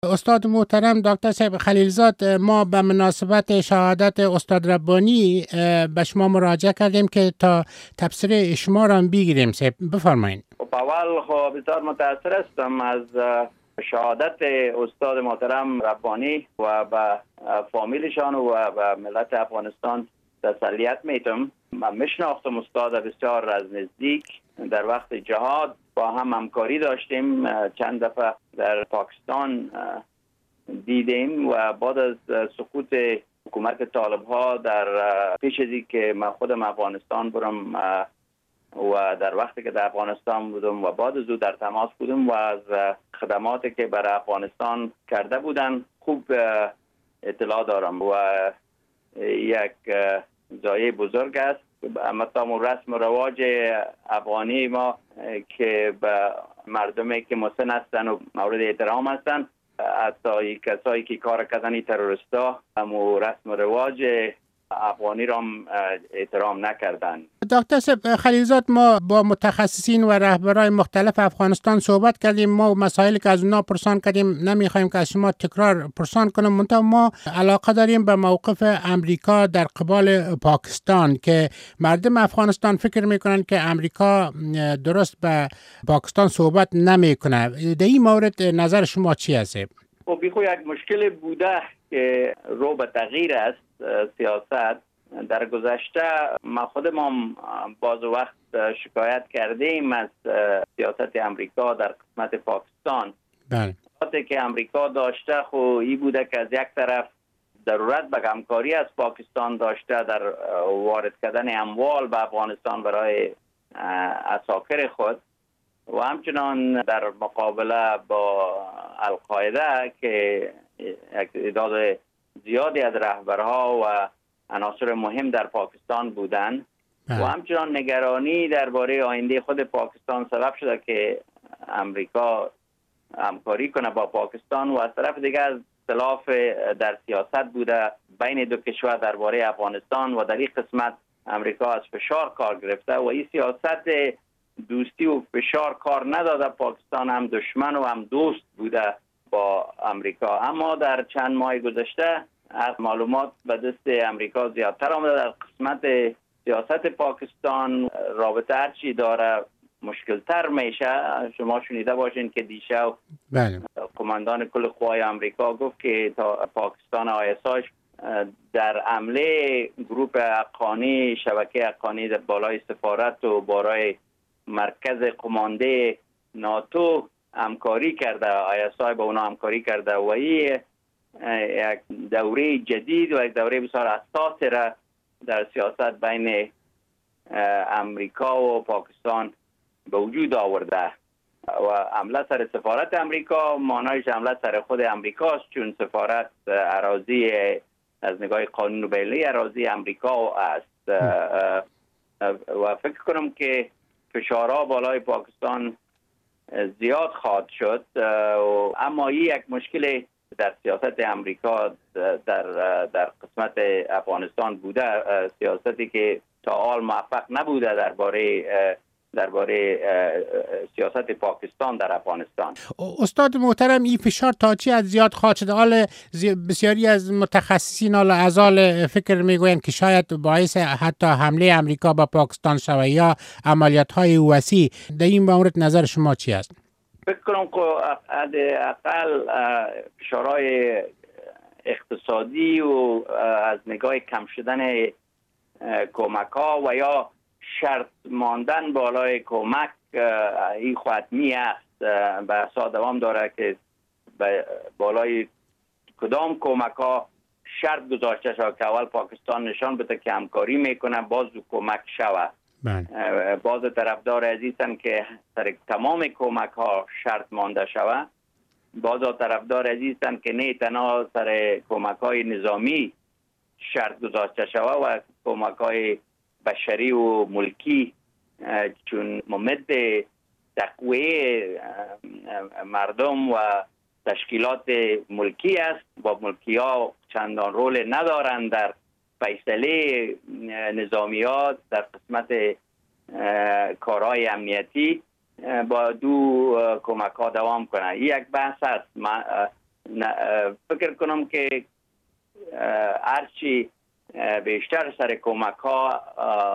استاد محترم دکتر صاحب خلیلزاد، ما به مناسبت شهادت استاد ربانی به شما مراجعه کردیم که تا تبصره شما را بگیریم. صاحب بفرمایید. اول خب بسیار متأثر هستم از شهادت استاد محترم ربانی و به فامیلشان و به ملت افغانستان تسلیت میتم. من میشناختم استاد بسیار از نزدیک. در وقت جهاد با هم همکاری داشتیم، چند دفعه در پاکستان دیدیم و بعد از سقوط حکومت طالب ها در پیش از که من خودم افغانستان برم و در وقتی که در افغانستان بودم و بعد از او در تماس بودم و از خدماتی که برای افغانستان کرده بودن خوب اطلاع دارم و یک جای بزرگ است. مثلا رسم و رواج افغانی ما که به مردمی که مسن هستن و مورد احترام هستن، حتی کسایی که کار کردن تروریستا هم رسم و رواج افغانی را احترام نکردن. دکتر صاحب خلیلزاد، ما با متخصصین و رهبران مختلف افغانستان صحبت کردیم. ما مسائلی که از اونا پرسان کردیم نمیخوایم که از شما تکرار پرسان کنم، منتها ما علاقه داریم به موقف امریکا در قبال پاکستان که مردم افغانستان فکر میکنن که امریکا درست به پاکستان صحبت نمیکنه. در این مورد نظر شما چی است؟ خب بیخو یک مشکل بوده که رو به تغییر است سیاست. در گذشته ما خودم باز وقت شکایت کردیم از سیاست امریکا در قسمت پاکستان. بله. وقتی که امریکا داشته خو این بوده که از یک طرف ضرورت به همکاری از پاکستان داشته در وارد کردن اموال به افغانستان برای عساکر خود و همچنان در مقابله با القاعده که تعداد زیادی از رهبرها و عناصر مهم در پاکستان بودند و همچنان نگرانی درباره آینده خود پاکستان سبب شده که امریکا همکاری کنه با پاکستان و از طرف دیگر اختلاف در سیاست بوده بین دو کشور درباره افغانستان و در این قسمت امریکا از فشار کار گرفته و این سیاست دوستی و فشار کار نداده. پاکستان هم دشمن و هم دوست بوده با امریکا، اما در چند ماه گذشته معلومات به دست امریکا زیادتر آمده. در قسمت سیاست پاکستان رابطه هرچی داره مشکلتر میشه. شما شنیده باشین که دیشب قماندان کل قوای امریکا گفت که تا پاکستان آیساش در حمله گروپ حقانی، شبکه حقانی در بالای سفارت و بالای مرکز قمانده ناتو همکاری کرده، آیسای با اونا همکاری کرده و این یک دوره جدید و یک دوره بسیار حساس را در سیاست بین امریکا و پاکستان به وجود آورده و حمله سر سفارت امریکا مانایش حمله سر خود امریکاست، چون سفارت اراضی از نگاه قانون بین‌المللی اراضی امریکا است و فکر کنم که فشارها بالای پاکستان زیاد خواهد شد. اما این یک مشکل در سیاست امریکا در قسمت افغانستان بوده، سیاستی که تا حال موفق نبوده درباره سیاست پاکستان در افغانستان. استاد محترم، این فشار تا چی از زیاد خواهد شد؟ حال بسیاری از متخصصین از حال فکر میگویند که شاید باعث حتی حمله امریکا به پاکستان شود یا عملیات‌های وسیع. در این مورد نظر شما چی است؟ فکر کنم که حداقل فشارهای اقتصادی و از نگاه کم شدن کمک‌ها و یا شرط ماندن بالای کمک این حتمی است. به اساس دوام داره که بالای کدام کمک‌ها شرط گذاشته شود که اول پاکستان نشان بده که همکاری میکنه باز کمک شود. باز طرفدار عزیزن که سر تمام کمک ها شرط مانده شود، باز طرفدار عزیزن که نه تنها سر کمک های نظامی شرط گذاشته شود و کمک های بشری و ملکی، چون ممد تقویه مردم و تشکیلات ملکی است. با ملکی ها چندان رول ندارند در فیصله نظامیات در قسمت کارهای امنیتی. با دو کمک ها دوام کنه. یک بحث است. فکر کنم که هرچی بیشتر سر کمک ها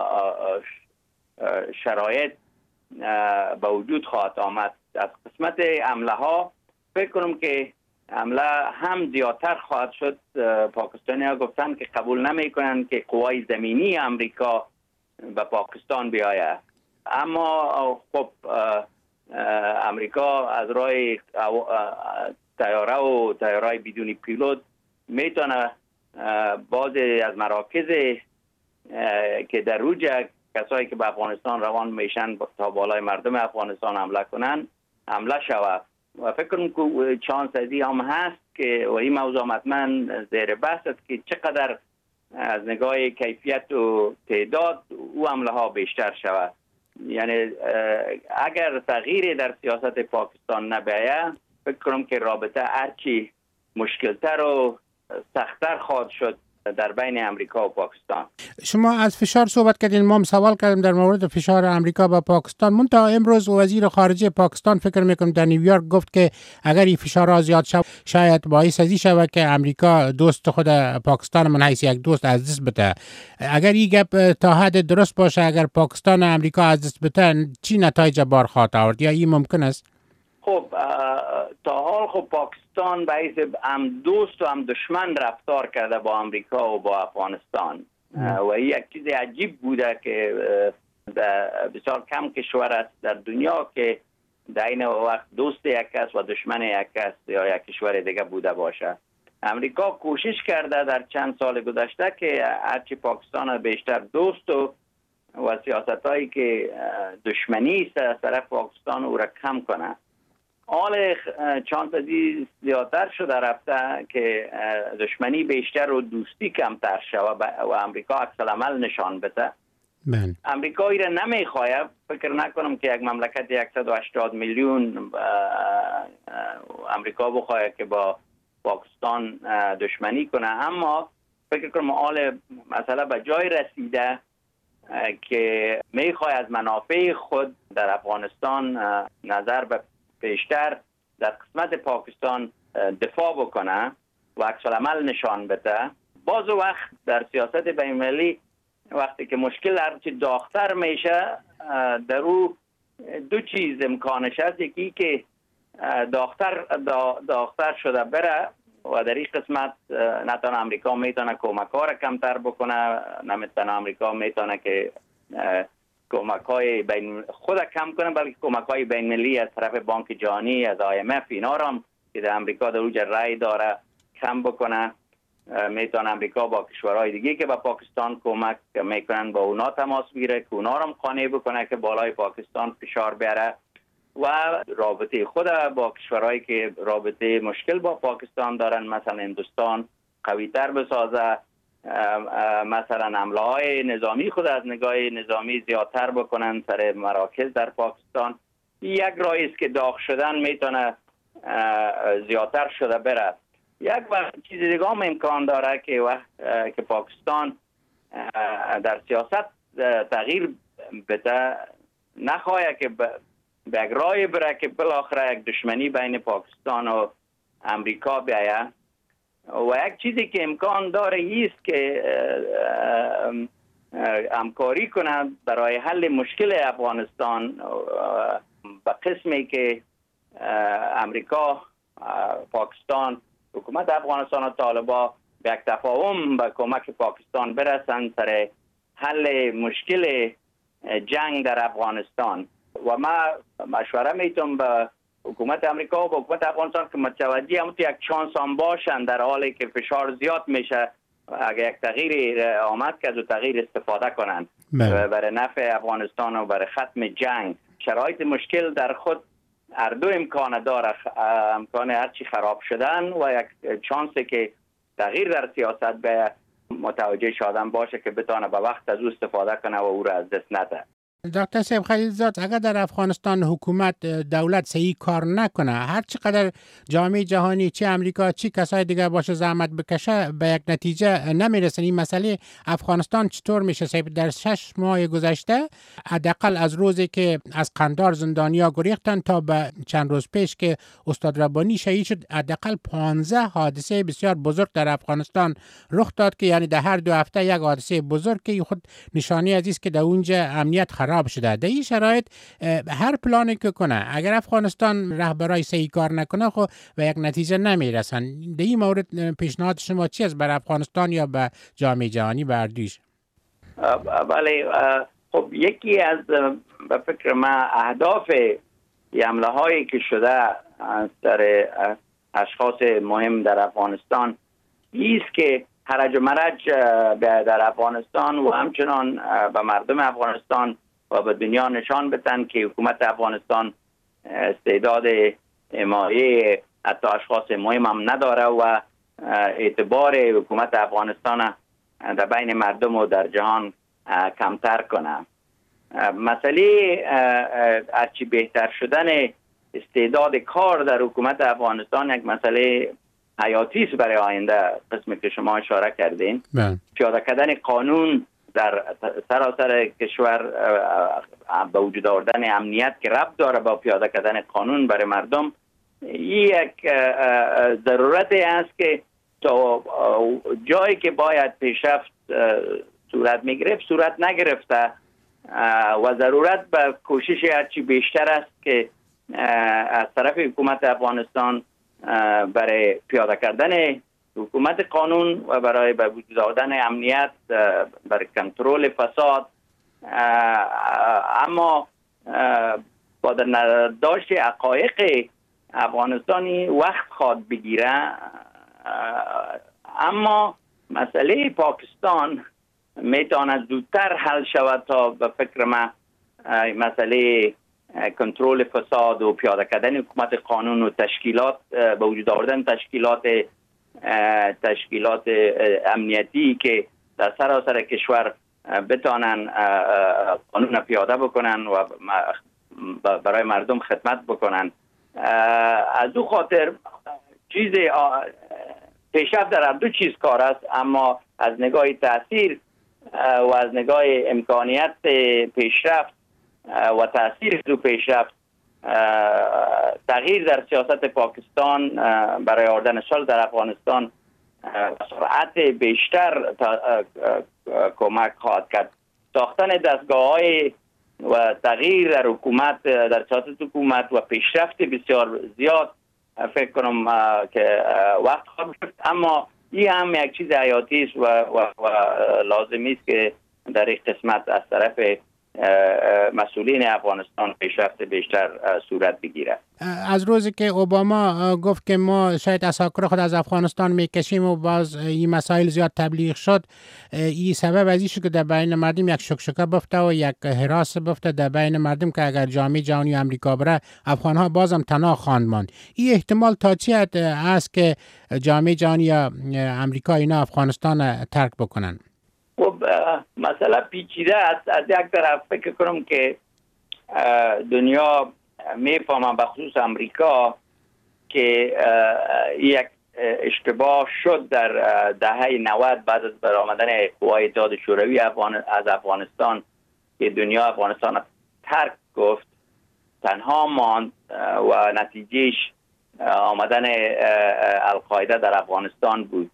شرایط به وجود خواهد آمد. از قسمت حمله ها فکر کنم که حمله هم زیادتر خواهد شد. پاکستانی ها گفتن که قبول نمی کنند که قوای زمینی امریکا به پاکستان بیاید، اما خب امریکا از راه طیاره بدون پیلوت میتونه بعضی از مراکز که در روج کسایی که به افغانستان روان میشن تا بالای مردم افغانستان حمله کنن حمله شود. و فکر کنم که چانس ازی هم هست که و این موضوع حتما زیر بحث است که چقدر از نگاه کیفیت و تعداد او حمله ها بیشتر شود. یعنی اگر تغییری در سیاست پاکستان نبیاید فکر کنم که رابطه هرچی مشکلتر و سختتر خواهد شد در بین امریکا و پاکستان. شما از فشار صحبت کردین، ما هم سوال کردیم در مورد فشار امریکا به پاکستان. منتها امروز وزیر خارجه پاکستان فکر میکنم در نیویورک گفت که اگر این فشارها زیاد شود شاید باعث ازی شود که امریکا دوست خود پاکستان من حیث یک دوست از دست بده. اگر این گپ تا حد درست باشه، اگر پاکستان امریکا از دست بده چی نتایج بار خواهد آورد یا این ممکن است؟ خب تا حال خب پاکستان باعث هم دوست و هم دشمن رفتار کرده با امریکا و با افغانستان و این یک چیز عجیب بوده که بسیار کم کشور است در دنیا که در این وقت دوست یک کس و دشمن یک کس یا یک کشور دیگه بوده باشه. امریکا کوشش کرده در چند سال گذشته که هرچی پاکستان بیشتر دوست و سیاستایی که دشمنی است طرف پاکستان او را کم کنه. حال چند تازی زیادتر شده رفته که دشمنی بیشتر و دوستی کمتر شود و امریکا عکس العمل نشان بده. امریکا ایره نمیخواهد. فکر نکنم که یک مملکت 180 میلیون امریکا بخواهد که با پاکستان دشمنی کنه، اما فکر کنم حال مسئله به جای رسیده که میخواد از منافع خود در افغانستان نظر به پیشتر در قسمت پاکستان دفاع بکنه و عکس العمل نشان بده. باز وقت در سیاست بین‌المللی وقتی که مشکل هرچی داغ‌تر میشه در او دو چیز امکانش هست. یکی که داغ‌تر شده بره و در این قسمت نتانه امریکا میتونه کمک ها را کمتر بکنه، نمیتونه امریکا میتونه که کمک های بین خود کم کنه، بلکه کمک های بین ملی از طرف بانک جهانی، از IMF اینا را هم که در امریکا در اوج رای داره کم بکنه. میتونه امریکا با کشورهای دیگه که به پاکستان کمک میکنن با اونا تماس بگیره که اونا را هم قانع بکنه که بالای پاکستان فشار بیاره و رابطه خود با کشورهایی که رابطه مشکل با پاکستان دارن مثلا هندوستان قوی تر بسازه، مثلا حمله های نظامی خود از نگاه نظامی زیادتر بکنن سر مراکز در پاکستان. یک راهی است که داغ شدن میتونه زیادتر شده بره. یک وقت چیز دیگه هم امکان داره که پاکستان در سیاست تغییر بده، نخواهد که به یک راهی بره که بالاخره یک دشمنی بین پاکستان و امریکا بیاید. و یک چیزی که امکان داره ایست که همکاری کنند برای حل مشکل افغانستان به قسمی که امریکا، پاکستان، حکومت افغانستان و طالبان به یک تفاهم به کمک پاکستان برسند سر حل مشکل جنگ در افغانستان. و ما مشوره میتونم به حکومت امریکا و به حکومت افغانستان که متوجه هم یک چانس هم باشن در حالی که فشار زیاد میشه اگر یک تغییر آمد که از تغییر استفاده کنن برای نفع افغانستان و برای ختم جنگ. شرایط مشکل در خود هر دو امکان داره، امکان هرچی خراب شدن و یک چانسی که تغییر در سیاست به متوجه شدن باشه که بتونه به وقت از او استفاده کنه و او را از دست نده. دکتر صاحب خلیلزاد، اگر در افغانستان حکومت دولت صحیح کار نکنه، هر چقدر جامعه جهانی چه امریکا چه کسای دیگه باشه زحمت بکشه به یک نتیجه نمیرسن. این مسئله افغانستان چطور میشه صاحب؟ در 6 ماه گذشته حداقل از روزی که از قندهار زندانیا گریختن تا به چند روز پیش که استاد ربانی شهید شد، حداقل 15 حادثه بسیار بزرگ در افغانستان رخ داد که یعنی در هر 2 هفته یک حادثه بزرگ که خود نشانی است که در اونجا امنیت خراب شده. در این شرایط هر پلانی که کنه اگر افغانستان رهبرای صحیح کار نکنه خب به یک نتیجه نمیرسن. در این مورد پیشنهاد شما چی است بر افغانستان یا به جامعه جهانی بردیش؟ بله، خب یکی از به فکر من اهداف حمله هایی که شده از در اشخاص مهم در افغانستان است که هرج و مرج در افغانستان و همچنان به مردم افغانستان و به دنیا نشان بدن که حکومت افغانستان استعداد حمایه حتی اشخاص مهم هم نداره و اعتبار حکومت افغانستان در بین مردم و در جهان کمتر کنه. مسئله هرچی بهتر شدن استعداد کار در حکومت افغانستان یک مسئله حیاتی است برای آینده، قسمی که شما اشاره کردین. پیاده کردن قانون در سراسر کشور به وجود آوردن امنیت که ربط داره با پیاده کردن قانون برای مردم، این یک ضرورت است که تا جایی که باید پیشرفت صورت میگرفت صورت نگرفته و ضرورت به کوشش هرچی بیشتر است که از طرف حکومت افغانستان برای پیاده کردن حکومت قانون و برای به وجود آوردن امنیت، برای کنترل فساد. اما با در نظر داشت حقایق افغانستانی وقت خواد بگیره. اما مسئله پاکستان میتواند زودتر حل شود تا به فکر من مسئله کنترل فساد و پیاده کردن حکومت قانون و تشکیلات به وجود آوردن تشکیلات امنیتی که در سراسر کشور بتانن قانون پیاده بکنن و برای مردم خدمت بکنن. از دو خاطر چیز پیشرفت در دو چیز کار است، اما از نگاه تاثیر و از نگاه امکانیت پیشرفت و تاثیر دو پیشرفت، تغییر در سیاست پاکستان برای آوردن صلح در افغانستان سرعت بیشتر کمک خواهد کرد. ساختن دستگاه‌های و تغییر در حکومت، در سیاست حکومت و پیشرفت بسیار زیاد فکر کنم که وقت خواهد گرفت، اما این هم یک چیز حیاتی است و لازمی است که در این قسمت از طرف مسئولین افغانستان پیشرفت بیشتر صورت بگیره. از روزی که اوباما گفت که ما شاید اساکر خود از افغانستان میکشیم و باز این مسائل زیاد تبلیغ شد، این سبب از این شد که در بین مردم یک شکشکه بفته و یک هراس بفته در بین مردم که اگر جامعه جهانی امریکا بره افغانها بازم تنها خواهند ماند. این احتمال تا چی حد است که جامعه جهانی یا امریکا اینا افغانستان ترک بکنن؟ خب مسئله پیچیده است. از یک طرف فکر کنم که دنیا میفهمه به خصوص امریکا که یک اشتباه شد در دهه 90 بعد از برآمدن قوای اتحاد شوروی از افغانستان که دنیا افغانستان ترک گفت، تنها ماند و نتیجهش آمدن القاعده در افغانستان بود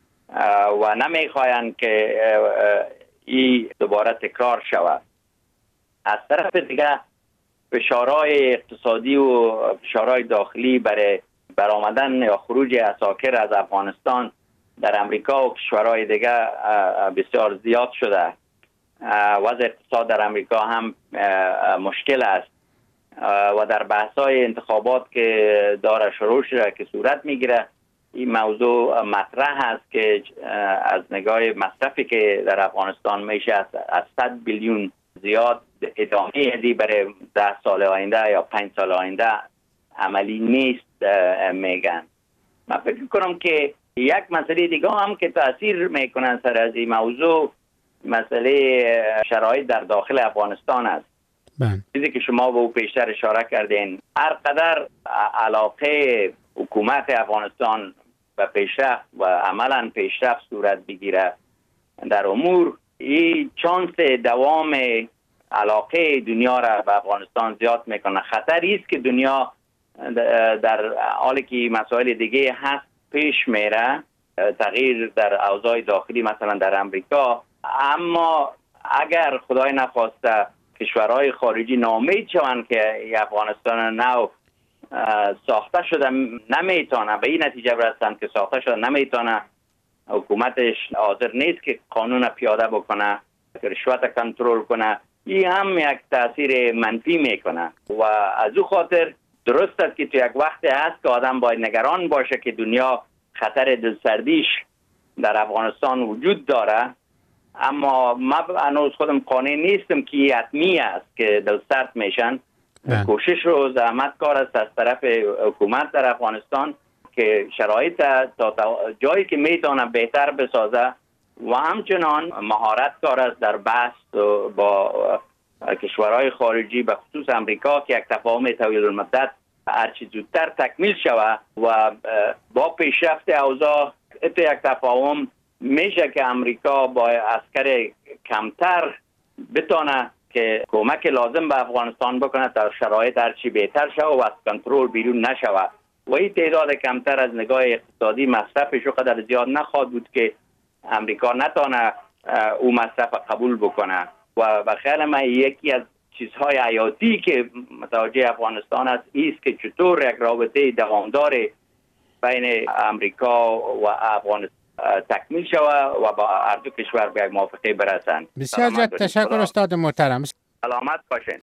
و نمیخواین که این دوباره تکرار شود. از طرف دیگه فشارهای اقتصادی و فشارهای داخلی برای برآمدن یا خروج اساکر از افغانستان در امریکا و کشورهای دیگه بسیار زیاد شده. وضع اقتصاد در امریکا هم مشکل است و در بحث‌های انتخابات که داره شروع شده که صورت میگیره، این موضوع مطرح است که از نگاه مصرفی که در افغانستان میشه از 100 بیلیون زیاد ادامه دی برای 10 سال آینده یا 5 سال آینده عملی نیست میگن. من فکر کنم که یک مسئله دیگه هم که تاثیر میکنن سر از این موضوع مسئله شرایط در داخل افغانستان است. چیزی که شما به او پیشتر اشاره کردین، هر قدر علاقه حکومت افغانستان به پیشرفت و عملا پیشرفت صورت بگیره در امور، این چانس دوام علاقه دنیا را به افغانستان زیاد میکنه. خطری است که دنیا در حالی که مسائل دیگه هست پیش میره، تغییر در اوضاع داخلی مثلا در امریکا، اما اگر خدای نخواسته کشورهای خارجی ناامید شوند که افغانستان نو ساخته شده نمیتونه به این نتیجه برسند که ساخته شده نمیتونه، حکومتش حاضر نیست که قانون پیاده بکنه، رشوت کنترل کنه، این هم یک تاثیر منفی میکنه. و از او خاطر درست است که تو یک وقت هست که آدم باید نگران باشه که دنیا خطر دلسردیش در افغانستان وجود داره، اما من هنوز خودم قانع نیستم که حتمی است که دلسرد میشن. کوشش رو زحمت کار است از طرف حکومت در افغانستان که شرایط تا جایی که میتونه بهتر بسازه و همچنان مهارت کار است در بحث با کشورهای خارجی به خصوص امریکا که یک تفاهم طویل المدت هرچی زودتر تکمیل شود و با پیشرفت اوضاع یک تفاهم میشه که امریکا با عسکر کمتر بتونه که کمک لازم به افغانستان بکنه تا شرایط هرچی بهتر شود و از کنترل بیرون نشود و این تعداد کمتر از نگاه اقتصادی مصرفش قدر زیاد نخواهد بود که امریکا نتونه او مصرف قبول بکنه. و به خیال من یکی از چیزهای حیاتی که متوجه افغانستان است ایست که چطور یک رابطه دوامدار بین امریکا و افغانستان تکمیل شود و با هر دو کشور به یک موافقه برسند. بسیار زیاد تشکر استاد محترم. سلامت باشین.